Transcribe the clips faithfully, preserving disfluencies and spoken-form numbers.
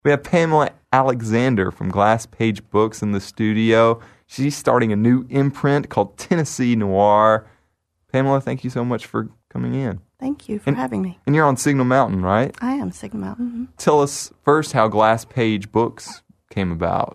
We have Pamela Alexander from Glass Page Books in the studio. She's starting a new imprint called Tennessee Noir. Pamela, thank you so much for coming in. Thank you for and, having me. And you're on Signal Mountain, right? I am Signal Mountain. Mm-hmm. Tell us first how Glass Page Books came about.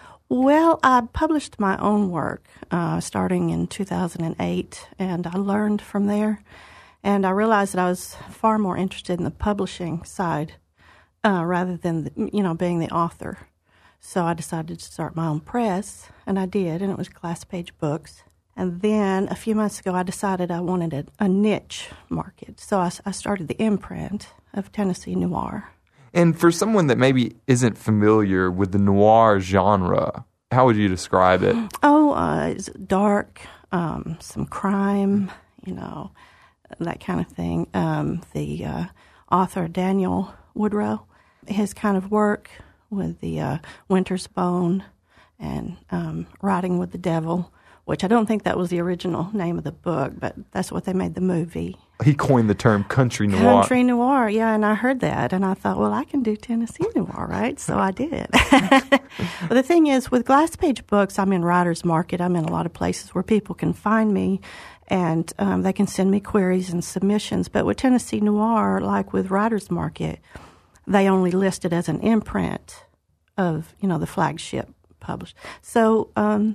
Well, I published my own work uh, starting in two thousand eight, and I learned from there. And I realized that I was far more interested in the publishing side uh, rather than, the, you know, being the author. So I decided to start my own press, and I did, and it was Glass Page Books. And then a few months ago, I decided I wanted a, a niche market. So I, I started the imprint of Tennessee Noir. And for someone that maybe isn't familiar with the noir genre, how would you describe it? Oh, uh, it's dark, um, some crime, you know, that kind of thing. Um, the uh, author, Daniel Woodrow, his kind of work with the uh, Winter's Bone and um, Riding with the Devil, which I don't think that was the original name of the book, but that's what they made the movie. He coined the term country noir. Country noir, yeah, and I heard that, and I thought, well, I can do Tennessee noir, right? So I did. But the thing is, with Glass Page Books, I'm in Writer's Market. I'm in a lot of places where people can find me, and um, they can send me queries and submissions. But with Tennessee Noir, like with Writer's Market, they only list it as an imprint of, you know, the flagship published. So um,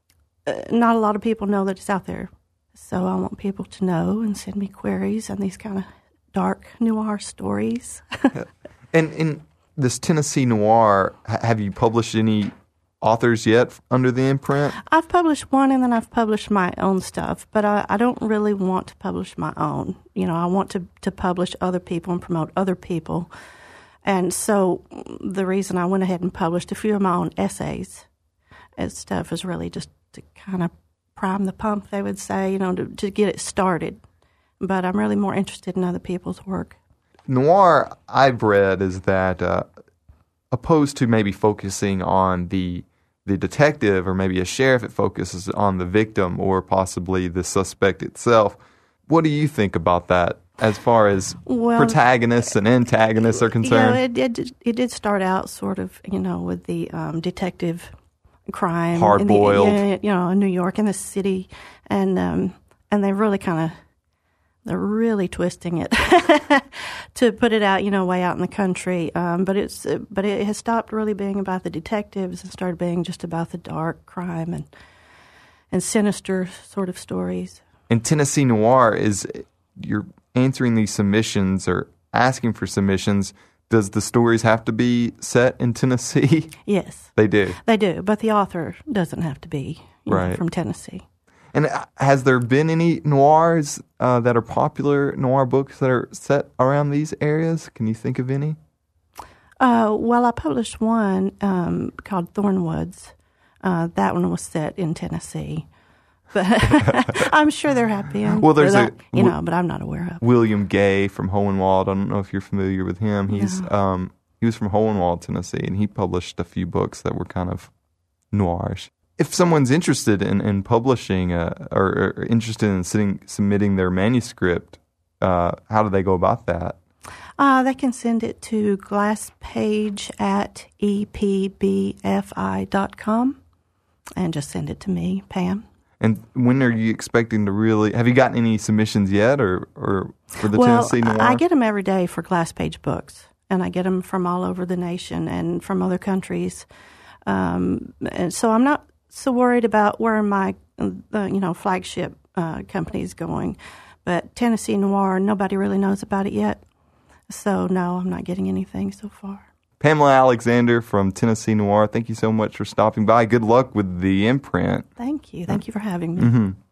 uh, not a lot of people know that it's out there. So I want people to know and send me queries and these kind of dark noir stories. And in this Tennessee Noir, have you published any authors yet under the imprint? I've published one, and then I've published my own stuff, but I, I don't really want to publish my own. You know, I want to, to publish other people and promote other people. And so the reason I went ahead and published a few of my own essays and stuff is really just to kind of prime the pump, they would say, you know, to, to get it started. But I'm really more interested in other people's work. Noir, I've read, is that uh, opposed to maybe focusing on the the detective or maybe a sheriff, it focuses on the victim or possibly the suspect itself. What do you think about that as far as well, protagonists and antagonists are concerned? You know, it did, it did start out sort of, you know, with the um, detective crime, hard-boiled, in the, you know, in New York, in the city, and um, and they really kind of they're really twisting it to put it out, you know, way out in the country. Um, but it's but it has stopped really being about the detectives and started being just about the dark crime and and sinister sort of stories. And Tennessee Noir is you're answering these submissions or asking for submissions. Does the stories have to be set in Tennessee? Yes. They do? They do, but the author doesn't have to be you right. know, from Tennessee. And has there been any noirs uh, that are popular, noir books that are set around these areas? Can you think of any? Uh, well, I published one um, called Thornwoods. Uh, that one was set in Tennessee. But I'm sure there have been. Well, there's that, a you know, but I'm not aware of. William Gay from Hohenwald. I don't know if you're familiar with him. He's no. um, he was from Hohenwald, Tennessee, and he published a few books that were kind of noirish. If someone's interested in, in publishing uh, or, or interested in sitting, submitting their manuscript, uh, how do they go about that? Uh, they can send it to glasspage at e p b f i dot com and just send it to me, Pam. And when are you expecting to really, have you gotten any submissions yet or, or for the well, Tennessee Noir? I get them every day for Glass Page Books, and I get them from all over the nation and from other countries. Um, and so I'm not so worried about where my, uh, you know, flagship uh, company is going. But Tennessee Noir, nobody really knows about it yet. So, no, I'm not getting anything so far. Pamela Alexander from Tennessee Noir, thank you so much for stopping by. Good luck with the imprint. Thank you. Thank you for having me. Mm-hmm.